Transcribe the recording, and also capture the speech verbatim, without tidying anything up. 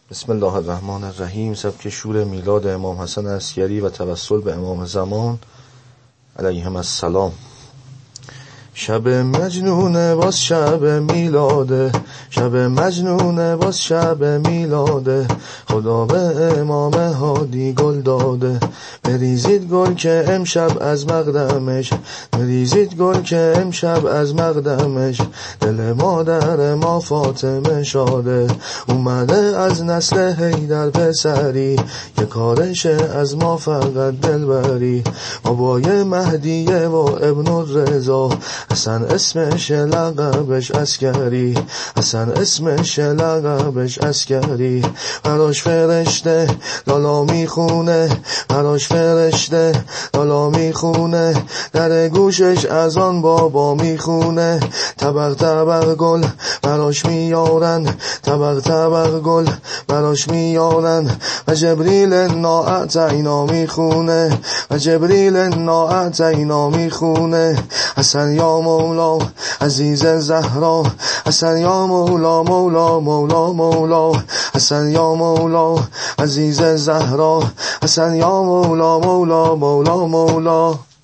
بسم الله الرحمن الرحیم. سبک شور میلاد امام حسن عسکری و توسل به امام زمان علیهم السلام. شب مجنونه باز شب میلاده، شب مجنونه باز شب میلاده، خدا به امام هادی گل داده. بریزید گل که امشب از مقدمش، بریزید گل که امشب از مقدمش، دل مادر ما فاطمه شاده. اومده از نسل حیدر پسری، که کارش از ما فقط دلبری. بابای مهدیه و ابن الرضا، حسن اسمش لقبش عسکری، حسن اسمش لقبش عسکری. براش فرشته لالا میخونه، براش فرشته لالا میخونه، در گوشش از آن بابا میخونه. طبق طبق گل براش میارن، طبق طبق گل براش میارن، و جبریل ناعتینا میخونه، و جبریل ناعتینا میخونه. حسن یا مولا عزیز زهرا، حسن یا مولا مولا مولا مولا، حسن یا مولا عزیز زهرا، حسن یا مولا مولا مولا مولا.